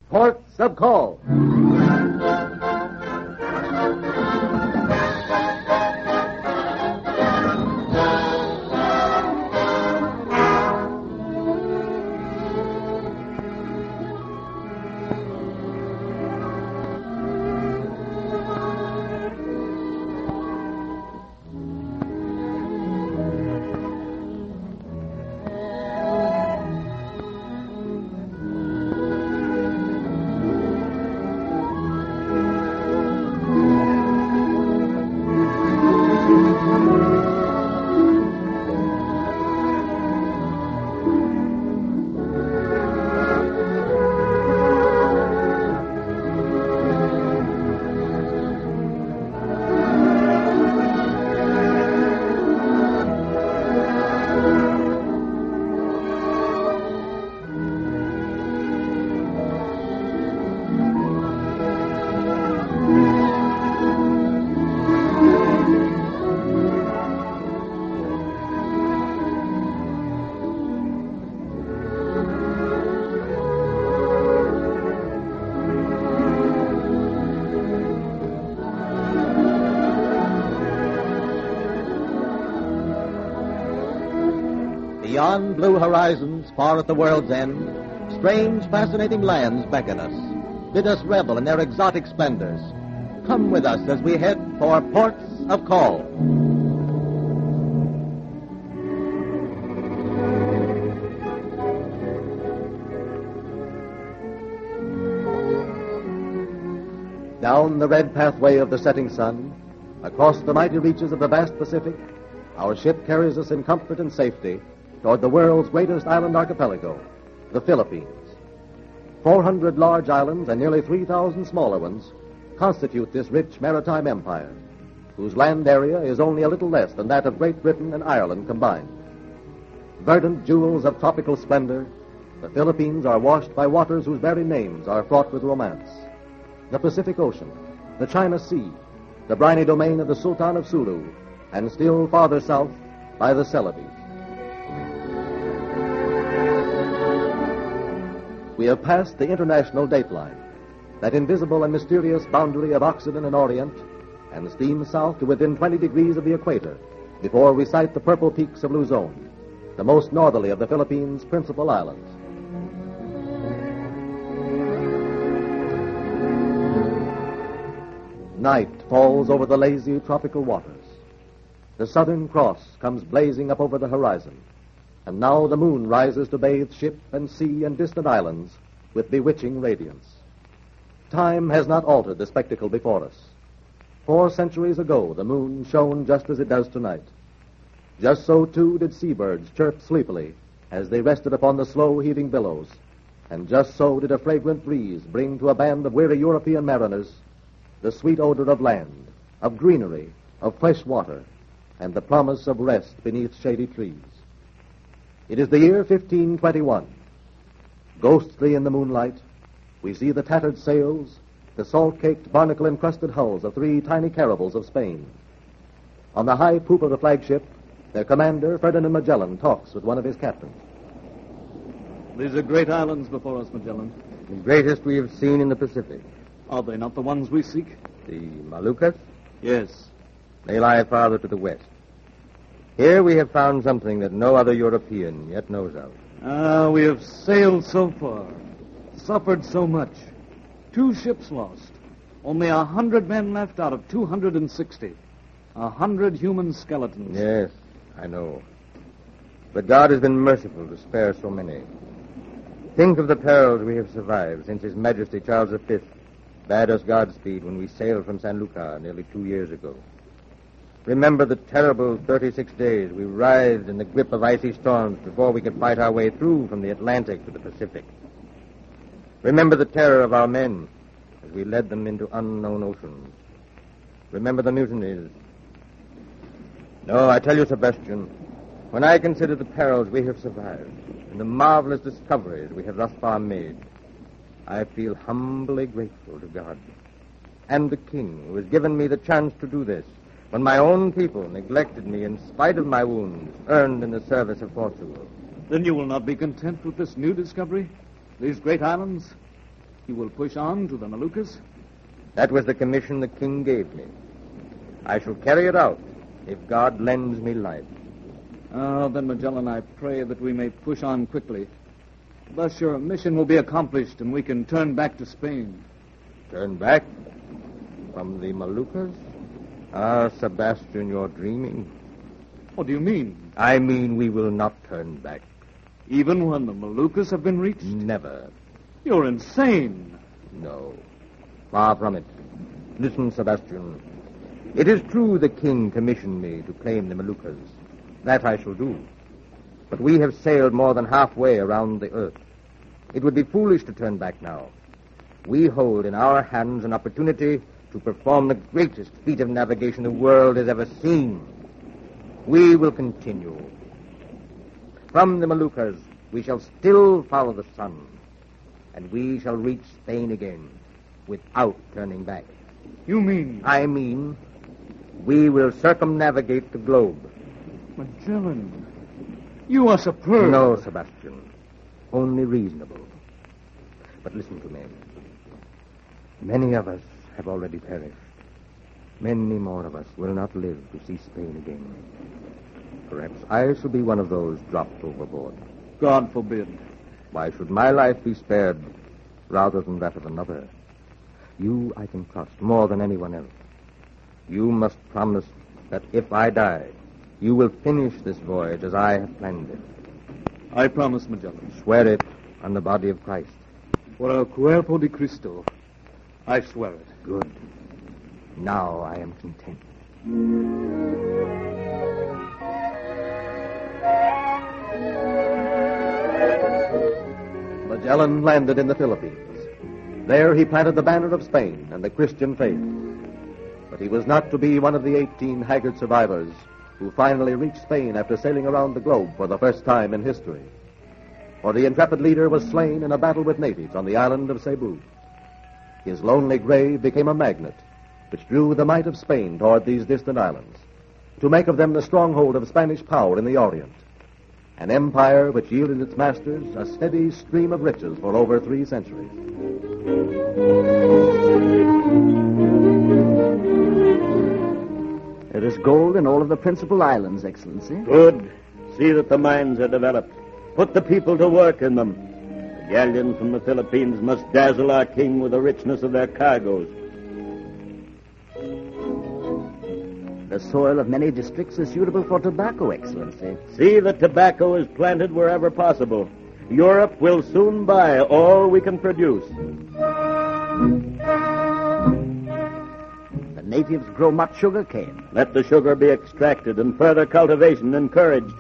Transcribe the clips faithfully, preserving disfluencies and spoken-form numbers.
Ports of Call. Beyond blue horizons, far at the world's end, strange, fascinating lands beckon us, bid us revel in their exotic splendors. Come with us as we head for Ports of Call. Down the red pathway of the setting sun, across the mighty reaches of the vast Pacific, our ship carries us in comfort and safety toward the world's greatest island archipelago, the Philippines. Four hundred large islands and nearly three thousand smaller ones constitute this rich maritime empire, whose land area is only a little less than that of Great Britain and Ireland combined. Verdant jewels of tropical splendor, the Philippines are washed by waters whose very names are fraught with romance. The Pacific Ocean, the China Sea, the briny domain of the Sultan of Sulu, and still farther south by the Celebes. We have passed the international dateline, that invisible and mysterious boundary of Occident and Orient, and steam south to within twenty degrees of the equator before we sight the purple peaks of Luzon, the most northerly of the Philippines' principal islands. Night falls over the lazy tropical waters. The Southern Cross comes blazing up over the horizon, and now the moon rises to bathe ship and sea and distant islands with bewitching radiance. Time has not altered the spectacle before us. Four centuries ago, the moon shone just as it does tonight. Just so, too, did seabirds chirp sleepily as they rested upon the slow-heaving billows, and just so did a fragrant breeze bring to a band of weary European mariners the sweet odor of land, of greenery, of fresh water, and the promise of rest beneath shady trees. It is the year fifteen twenty-one. Ghostly in the moonlight, we see the tattered sails, the salt-caked, barnacle-encrusted hulls of three tiny caravels of Spain. On the high poop of the flagship, their commander, Ferdinand Magellan, talks with one of his captains. These are great islands before us, Magellan. The greatest we have seen in the Pacific. Are they not the ones we seek? The Moluccas? Yes. They lie farther to the west. Here we have found something that no other European yet knows of. Ah, we have sailed so far, suffered so much. Two ships lost. Only a hundred men left out of two hundred and sixty. A hundred human skeletons. Yes, I know. But God has been merciful to spare so many. Think of the perils we have survived since His Majesty Charles the Fifth bade us Godspeed when we sailed from San Lucar nearly two years ago. Remember the terrible thirty-six days we writhed in the grip of icy storms before we could fight our way through from the Atlantic to the Pacific. Remember the terror of our men as we led them into unknown oceans. Remember the mutinies. No, I tell you, Sebastian, when I consider the perils we have survived and the marvelous discoveries we have thus far made, I feel humbly grateful to God and the King who has given me the chance to do this when my own people neglected me in spite of my wounds earned in the service of Portugal. Then you will not be content with this new discovery? These great islands? You will push on to the Moluccas? That was the commission the king gave me. I shall carry it out if God lends me life. Oh, then, Magellan, I pray that we may push on quickly. Thus your mission will be accomplished and we can turn back to Spain. Turn back? From the Moluccas? Ah, Sebastian, you're dreaming. What do you mean? I mean we will not turn back. Even when the Moluccas have been reached? Never. You're insane. No. Far from it. Listen, Sebastian. It is true the king commissioned me to claim the Moluccas. That I shall do. But we have sailed more than halfway around the earth. It would be foolish to turn back now. We hold in our hands an opportunity to perform the greatest feat of navigation the world has ever seen. We will continue. From the Moluccas, we shall still follow the sun, and we shall reach Spain again without turning back. You mean? I mean, we will circumnavigate the globe. Magellan, you are superb. No, Sebastian, only reasonable. But listen to me. Many of us have already perished. Many more of us will not live to see Spain again. Perhaps I shall be one of those dropped overboard. God forbid. Why should my life be spared rather than that of another? You I can trust more than anyone else. You must promise that if I die, you will finish this voyage as I have planned it. I promise, Magellan. Swear it on the body of Christ. For el cuerpo de Cristo, I swear it. Good. Now I am content. Magellan landed in the Philippines. There he planted the banner of Spain and the Christian faith. But he was not to be one of the eighteen haggard survivors who finally reached Spain after sailing around the globe for the first time in history. For the intrepid leader was slain in a battle with natives on the island of Cebu. His lonely grave became a magnet which drew the might of Spain toward these distant islands, to make of them the stronghold of Spanish power in the Orient, an empire which yielded its masters a steady stream of riches for over three centuries. There is gold in all of the principal islands, Excellency. Good. See that the mines are developed. Put the people to work in them. The galleons from the Philippines must dazzle our king with the richness of their cargoes. The soil of many districts is suitable for tobacco, Excellency. See that tobacco is planted wherever possible. Europe will soon buy all we can produce. The natives grow much sugar cane. Let the sugar be extracted and further cultivation encouraged.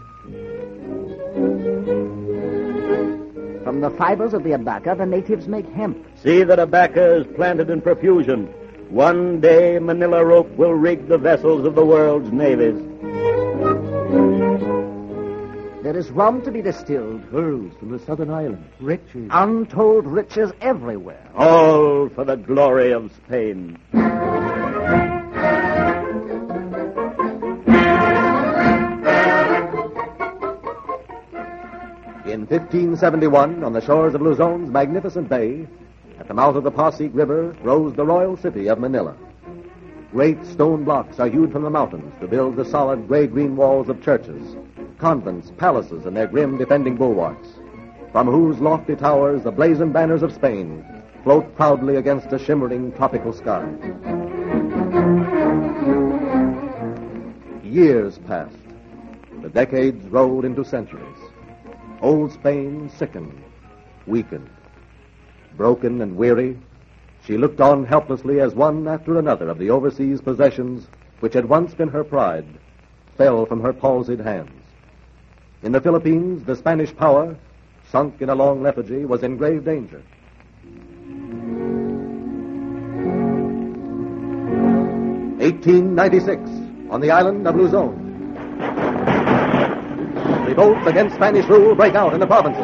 From the fibers of the abaca, the natives make hemp. See that abaca is planted in profusion. One day, Manila rope will rig the vessels of the world's navies. There is rum to be distilled. Pearls from the southern islands. Riches. Untold riches everywhere. All for the glory of Spain. In fifteen seventy-one, on the shores of Luzon's magnificent bay, at the mouth of the Pasig River, rose the royal city of Manila. Great stone blocks are hewed from the mountains to build the solid gray-green walls of churches, convents, palaces, and their grim defending bulwarks, from whose lofty towers the blazoned banners of Spain float proudly against a shimmering tropical sky. Years passed. The decades rolled into centuries. Old Spain sickened, weakened. Broken and weary, she looked on helplessly as one after another of the overseas possessions which had once been her pride fell from her palsied hands. In the Philippines, the Spanish power, sunk in a long lethargy, was in grave danger. eighteen ninety-six, on the island of Luzon. Revolts against Spanish rule break out in the provinces.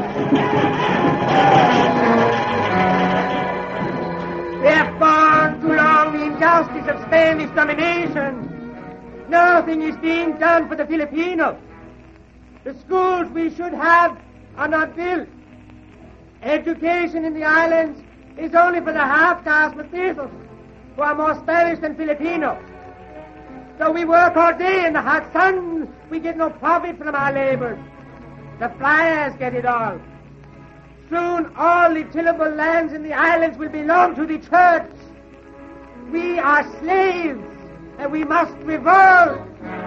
We have borne too long the injustice of Spanish domination. Nothing is being done for the Filipinos. The schools we should have are not built. Education in the islands is only for the half-caste mestizos, who are more Spanish than Filipino. So we work all day in the hot sun. We get no profit from our labors. The flyers get it all. Soon all the tillable lands in the islands will belong to the church. We are slaves, and we must revolt.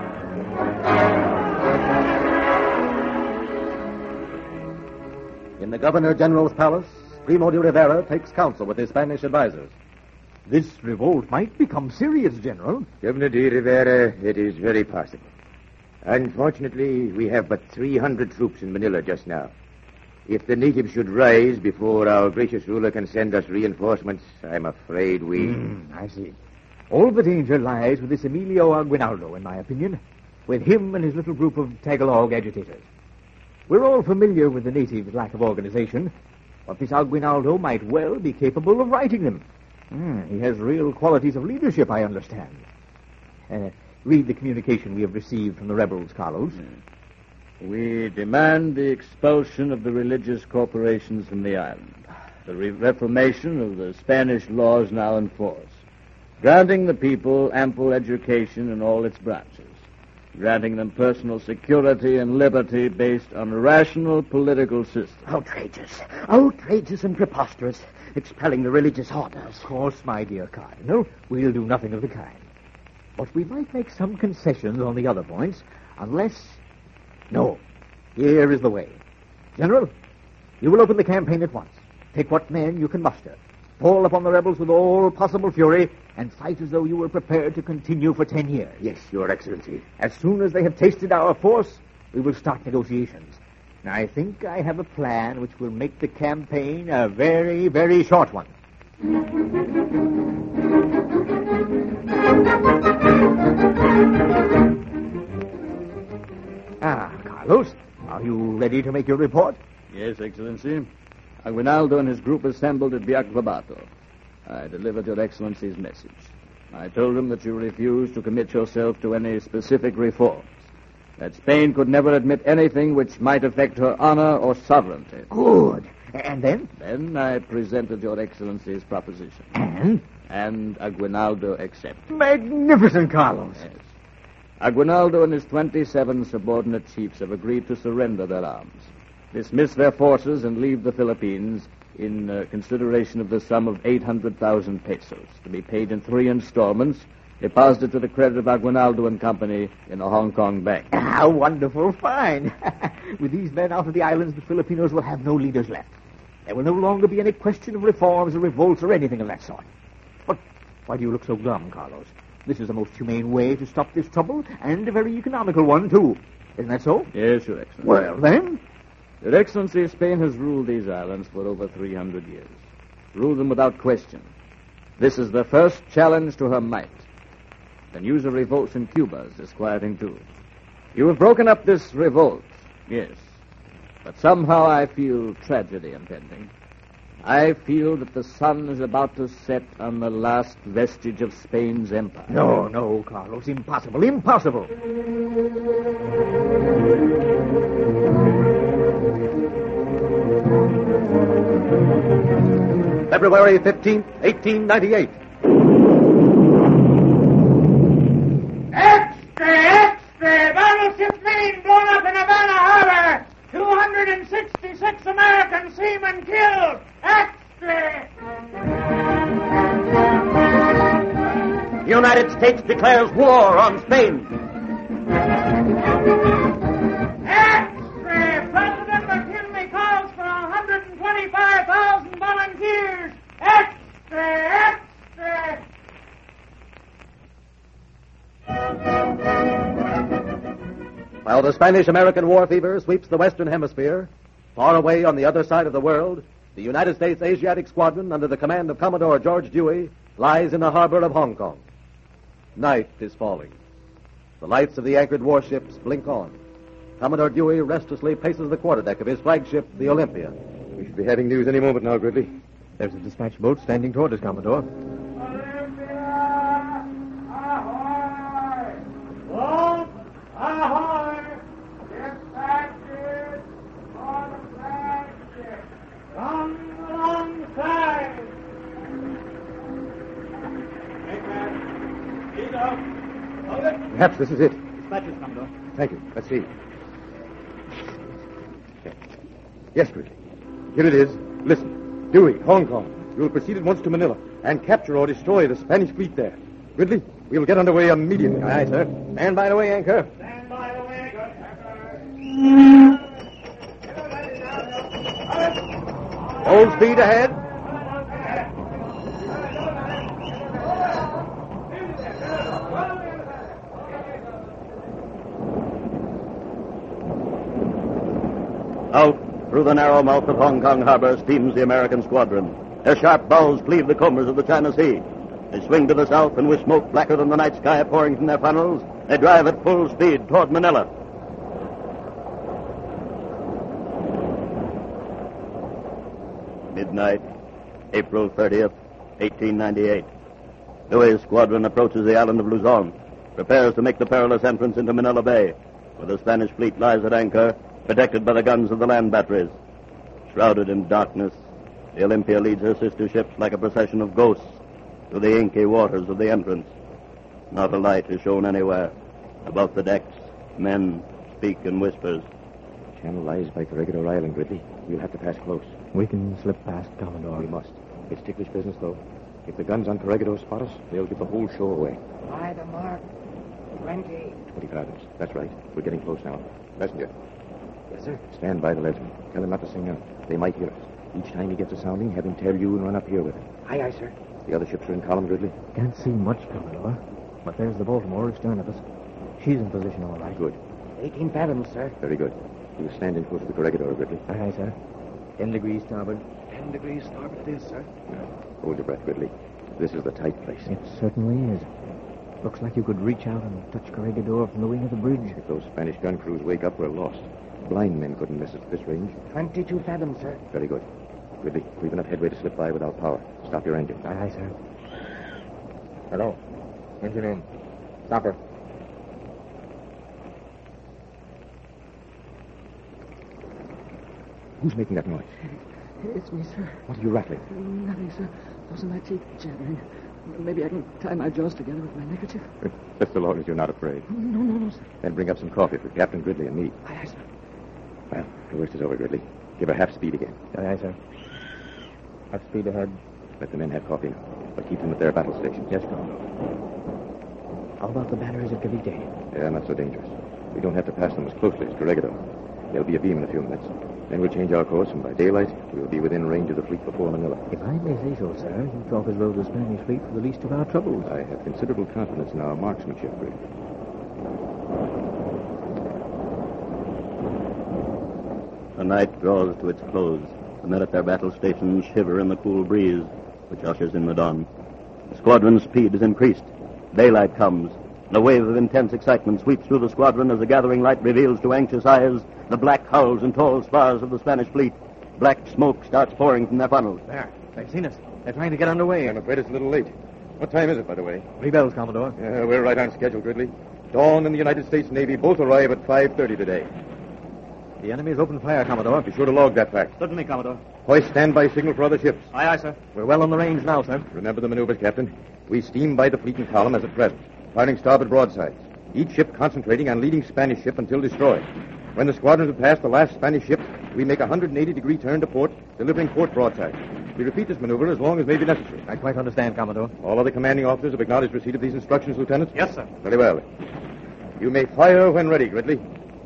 In the Governor General's palace, Primo de Rivera takes counsel with his Spanish advisors. This revolt might become serious, General. Governor de Rivera, it is very possible. Unfortunately, we have but three hundred troops in Manila just now. If the natives should rise before our gracious ruler can send us reinforcements, I'm afraid we... Mm, I see. All the danger lies with this Emilio Aguinaldo, in my opinion, with him and his little group of Tagalog agitators. We're all familiar with the natives' lack of organization, but this Aguinaldo might well be capable of righting them. Mm, he has real qualities of leadership, I understand. Uh, read the communication we have received from the rebels, Carlos. Mm. We demand the expulsion of the religious corporations from the island, the re- reformation of the Spanish laws now in force, granting the people ample education in all its branches, granting them personal security and liberty based on a rational political system. Outrageous. Outrageous and preposterous. Expelling the religious orders. Of course, my dear Cardinal, we'll do nothing of the kind. But we might make some concessions on the other points, unless... No. Here is the way. General, you will open the campaign at once. Take what men you can muster. Fall upon the rebels with all possible fury, and fight as though you were prepared to continue for ten years. Yes, Your Excellency. As soon as they have tasted our force, we will start negotiations. Now, I think I have a plan which will make the campaign a very, very short one. Ah, Carlos, are you ready to make your report? Yes, Excellency. Aguinaldo and his group assembled at Biakbabato. I delivered Your Excellency's message. I told him that you refused to commit yourself to any specific reforms, that Spain could never admit anything which might affect her honor or sovereignty. Good. And then? Then I presented Your Excellency's proposition. And? And Aguinaldo accepted. Magnificent, Carlos. Yes. Aguinaldo and his twenty-seven subordinate chiefs have agreed to surrender their arms, dismiss their forces, and leave the Philippines in uh, consideration of the sum of eight hundred thousand pesos, to be paid in three installments, deposited to the credit of Aguinaldo and Company in a Hong Kong bank. How wonderful. Fine. With these men out of the islands, the Filipinos will have no leaders left. There will no longer be any question of reforms or revolts or anything of that sort. But why do you look so glum, Carlos? This is the most humane way to stop this trouble, and a very economical one, too. Isn't that so? Yes, Your Excellency. Well, then... Your Excellency, Spain has ruled these islands for over three hundred years. Ruled them without question. This is the first challenge to her might. The news of revolts in Cuba is disquieting, too. You have broken up this revolt, yes. But somehow I feel tragedy impending. I feel that the sun is about to set on the last vestige of Spain's empire. No, no, Carlos. Impossible. Impossible. February fifteenth, eighteen ninety-eight. Extra, extra! Battleship Maine blown up in Havana Harbor! two hundred sixty-six American seamen killed! Extra! The United States declares war on Spain. Extra! President McKinley calls for one hundred twenty-five thousand volunteers! Extra! Extra! While the Spanish-American war fever sweeps the Western Hemisphere, far away on the other side of the world, the United States Asiatic Squadron, under the command of Commodore George Dewey, lies in the harbor of Hong Kong. Night is falling. The lights of the anchored warships blink on. Commodore Dewey restlessly paces the quarterdeck of his flagship, the Olympia. We should be having news any moment now, Gridley. There's a dispatch boat standing toward us, Commodore. Olympia! Ahoy! Boat! Ahoy! Dispatches for the flagship! Come alongside! Perhaps this is it. Dispatches, Commodore. Thank you. Let's see. Yes, Gridley. Here it is. Listen. Dewey, Hong Kong. We will proceed at once to Manila and capture or destroy the Spanish fleet there. Gridley, we will get underway immediately. Aye, sir. Stand by the way anchor. Stand by the way, good. Full speed ahead. Out through the narrow mouth of Hong Kong harbor steams the American squadron. Their sharp bows cleave the combers of the China Sea. They swing to the south, and with smoke blacker than the night sky pouring from their funnels, they drive at full speed toward Manila. Midnight, April thirtieth, eighteen ninety-eight. Dewey's squadron approaches the island of Luzon, prepares to make the perilous entrance into Manila Bay, where the Spanish fleet lies at anchor, protected by the guns of the land batteries. Shrouded in darkness, the Olympia leads her sister ships like a procession of ghosts through the inky waters of the entrance. Not a light is shown anywhere. About the decks, men speak in whispers. Channel lies by Corregidor Island, Gridley. We'll have to pass close. We can slip past, Commodore. We must. It's ticklish business, though. If the guns on Corregidor spot us, they'll give the whole show away. By the mark. Twenty. Twenty fathoms. That's right. We're getting close now. Messenger. Yes, sir. Stand by the leadsman. Tell him not to sing out. They might hear us. Each time he gets a sounding, have him tell you and run up here with him. Aye, aye, sir. The other ships are in column, Gridley. Can't see much, Commodore. But there's the Baltimore astern of us. She's in position all right. Good. Eighteen fathoms, sir. Very good. You stand in close to the Corregidor, Gridley. Aye, aye, sir. Ten degrees starboard. Ten degrees starboard it is, sir. Hold your breath, Gridley. This is the tight place. It certainly is. Looks like you could reach out and touch Corregidor from the wing of the bridge. If those Spanish gun crews wake up, we're lost. Blind men couldn't miss us at this range. Twenty-two fathoms, sir. Very good. Gridley, we've enough headway to slip by without power. Stop your engine. Aye, aye, sir. Hello. Engine in. Stop her. Who's making that noise? It's me, sir. What are you rattling? Nothing, sir. Those are my teeth chattering. Maybe I can tie my jaws together with my neckerchief. Just so long as you're not afraid. No, no, no, sir. Then bring up some coffee for Captain Gridley and me. Aye, aye, sir. Well, the worst is over, Gridley. Give her half speed again. Aye, aye, sir. Half speed ahead. Let the men have coffee now, but keep them at their battle stations. Yes, Commodore. How about the batteries at Cavite? Yeah, not so dangerous. We don't have to pass them as closely as Corregidor. There'll be a beam in a few minutes. Then we'll change our course, and by daylight, we'll be within range of the fleet before Manila. If I may say so, sir, you talk as though the Spanish fleet were the least of our troubles. I have considerable confidence in our marksmanship, Gridley. The night draws to its close. The men at their battle stations shiver in the cool breeze, which ushers in the dawn. The squadron's speed is increased. Daylight comes, and a wave of intense excitement sweeps through the squadron as the gathering light reveals to anxious eyes the black hulls and tall spars of the Spanish fleet. Black smoke starts pouring from their funnels. There. They've seen us. They're trying to get underway. I'm afraid it's a little late. What time is it, by the way? Three bells, Commodore. Yeah, we're right on schedule, Gridley. Dawn and the United States Navy both arrive at five thirty today. The enemy's open fire, Commodore. Be sure to log that fact. Certainly, Commodore. Hoist standby signal for other ships. Aye, aye, sir. We're well on the range now, sir. Remember the maneuvers, Captain. We steam by the fleet in column as at present, firing starboard broadsides. Each ship concentrating on leading Spanish ship until destroyed. When the squadrons have passed the last Spanish ship, we make a one hundred eighty degree turn to port, delivering port broadside. We repeat this maneuver as long as may be necessary. I quite understand, Commodore. All other commanding officers have acknowledged receipt of these instructions, Lieutenant? Yes, sir. Very well. You may fire when ready, Gridley.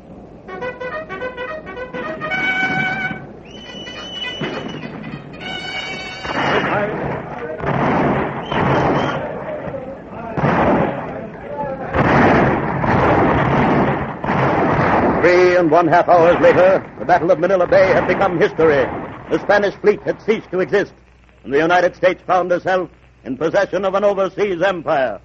Three and one half hours later, the Battle of Manila Bay had become history. The Spanish fleet had ceased to exist, and the United States found herself in possession of an overseas empire.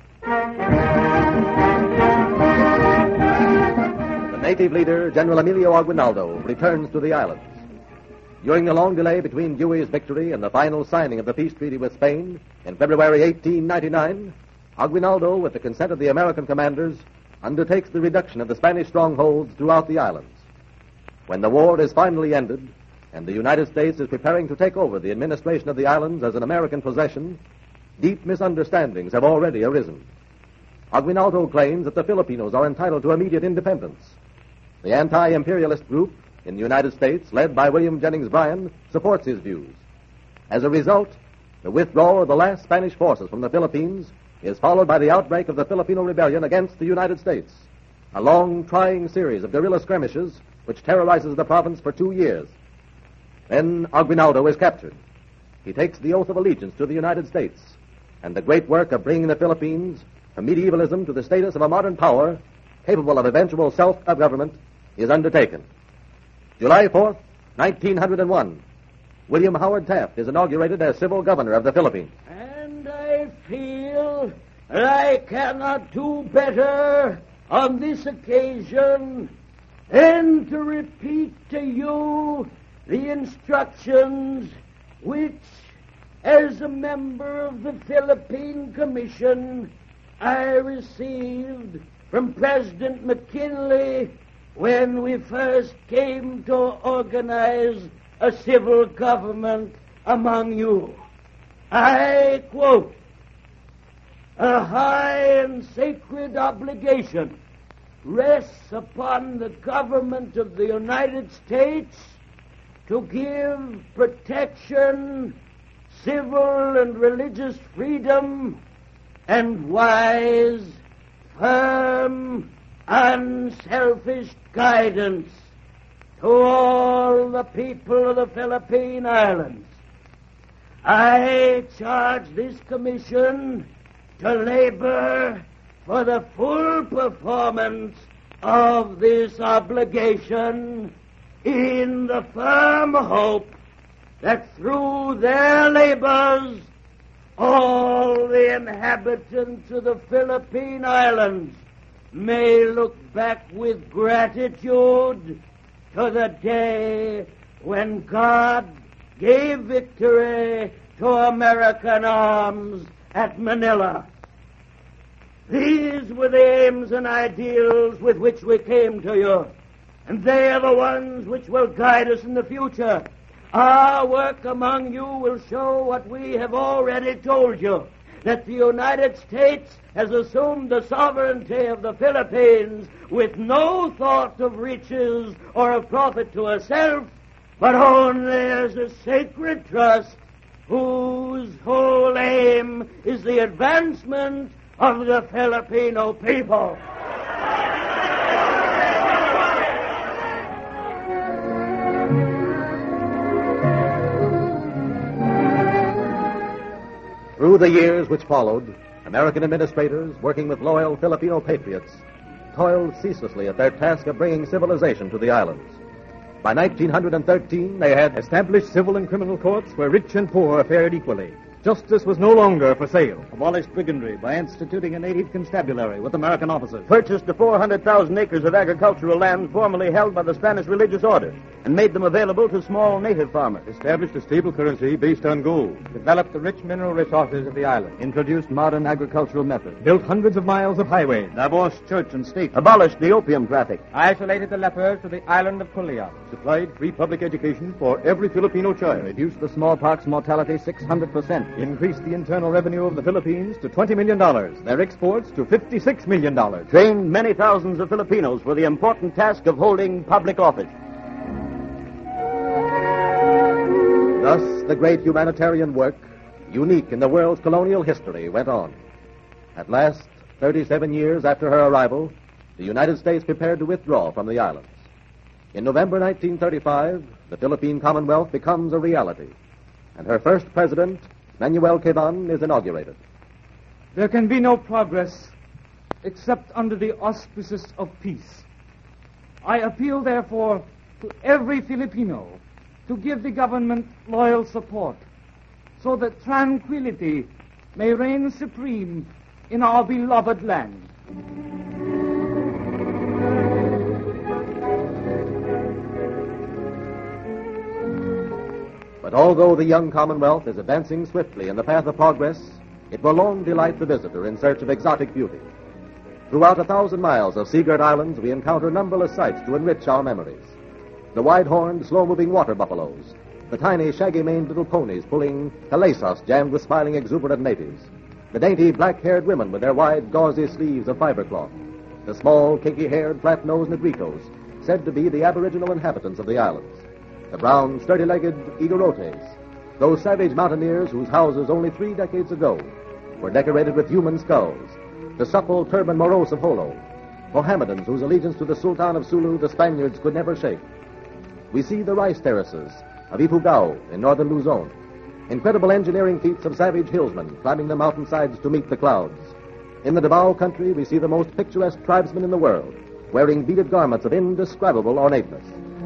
The native leader, General Emilio Aguinaldo, returns to the islands. During the long delay between Dewey's victory and the final signing of the peace treaty with Spain in February eighteen ninety-nine, Aguinaldo, with the consent of the American commanders, undertakes the reduction of the Spanish strongholds throughout the islands. When the war is finally ended, and the United States is preparing to take over the administration of the islands as an American possession, deep misunderstandings have already arisen. Aguinaldo claims that the Filipinos are entitled to immediate independence. The anti-imperialist group in the United States, led by William Jennings Bryan, supports his views. As a result, the withdrawal of the last Spanish forces from the Philippines is followed by the outbreak of the Filipino rebellion against the United States, a long, trying series of guerrilla skirmishes which terrorizes the province for two years. Then Aguinaldo is captured. He takes the oath of allegiance to the United States, and the great work of bringing the Philippines from medievalism to the status of a modern power capable of eventual self-government is undertaken. July fourth, nineteen oh one, William Howard Taft is inaugurated as civil governor of the Philippines. And I feel that I cannot do better on this occasion than to repeat to you the instructions which, as a member of the Philippine Commission, I received from President McKinley when we first came to organize a civil government among you. I quote, "A high and sacred obligation rests upon the government of the United States to give protection, civil and religious freedom, and wise, firm, unselfish guidance to all the people of the Philippine Islands. I charge this commission to labor for the full performance of this obligation in the firm hope that through their labors all the inhabitants of the Philippine Islands may look back with gratitude to the day when God gave victory to American arms at Manila." These were the aims and ideals with which we came to you, and they are the ones which will guide us in the future. Our work among you will show what we have already told you, that the United States has assumed the sovereignty of the Philippines with no thought of riches or of profit to herself, but only as a sacred trust whose whole aim is the advancement of the Filipino people. Through the years which followed, American administrators, working with loyal Filipino patriots, toiled ceaselessly at their task of bringing civilization to the islands. By nineteen thirteen, they had established civil and criminal courts where rich and poor fared equally. Justice was no longer for sale. Abolished brigandry by instituting a native constabulary with American officers. Purchased the four hundred thousand acres of agricultural land formerly held by the Spanish religious order and made them available to small native farmers. Established a stable currency based on gold. Developed the rich mineral resources of the island. Introduced modern agricultural methods. Built hundreds of miles of highways. Divorced church and state. Abolished the opium traffic. Isolated the lepers to the island of Culiac. Supplied free public education for every Filipino child. Reduced the smallpox mortality six hundred percent. Increased the internal revenue of the Philippines to twenty million dollars. Their exports to fifty-six million dollars. Trained many thousands of Filipinos for the important task of holding public office. Thus, the great humanitarian work, unique in the world's colonial history, went on. At last, thirty-seven years after her arrival, the United States prepared to withdraw from the islands. In November nineteen thirty-five, the Philippine Commonwealth becomes a reality, and her first president, Manuel Quezon, is inaugurated. There can be no progress except under the auspices of peace. I appeal, therefore, to every Filipino to give the government loyal support so that tranquility may reign supreme in our beloved land. But although the young Commonwealth is advancing swiftly in the path of progress, it will long delight the visitor in search of exotic beauty. Throughout a thousand miles of seagirt islands, we encounter numberless sights to enrich our memories. The wide-horned, slow-moving water buffaloes, the tiny, shaggy-maned little ponies pulling calesas jammed with smiling, exuberant natives, The dainty black-haired women with their wide, gauzy sleeves of fiber cloth. The small, kinky-haired, flat-nosed Negricos, said to be the aboriginal inhabitants of the islands. The brown, sturdy-legged Igorotes, those savage mountaineers whose houses only three decades ago were decorated with human skulls. The supple turban Moros of Holo, Mohammedans whose allegiance to the Sultan of Sulu the Spaniards could never shake. We see the rice terraces of Ifugao in northern Luzon, incredible engineering feats of savage hillsmen climbing the mountainsides to meet the clouds. In the Davao country, we see the most picturesque tribesmen in the world, wearing beaded garments of indescribable ornateness.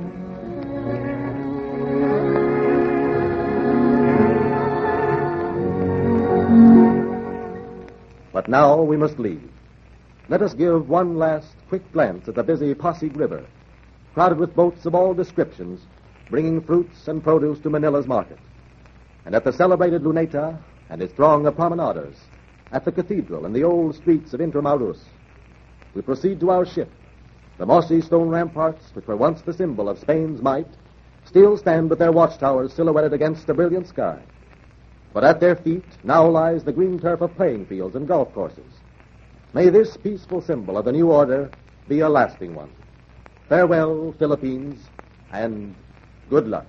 But now we must leave. Let us give one last quick glance at the busy Pasig River, crowded with boats of all descriptions, bringing fruits and produce to Manila's market, and at the celebrated Luneta and its throng of promenaders, at the cathedral and the old streets of Intramuros. We proceed to our ship. The mossy stone ramparts, which were once the symbol of Spain's might, still stand with their watchtowers silhouetted against a brilliant sky. But at their feet now lies the green turf of playing fields and golf courses. May this peaceful symbol of the new order be a lasting one. Farewell, Philippines, and good luck.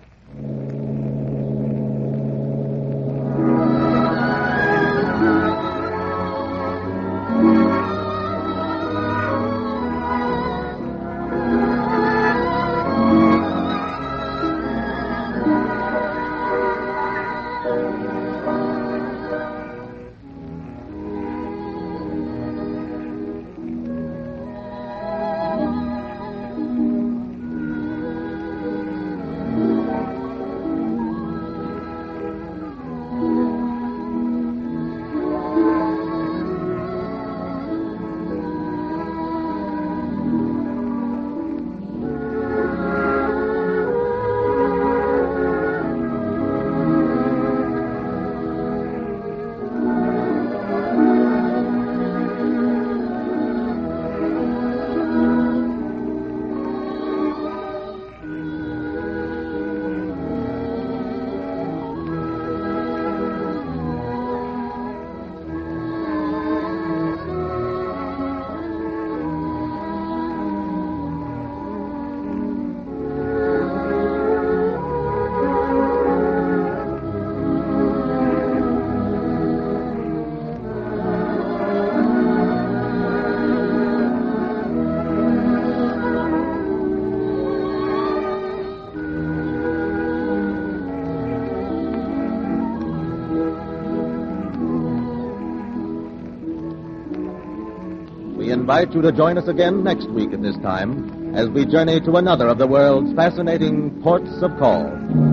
We invite you to join us again next week at this time as we journey to another of the world's fascinating ports of call.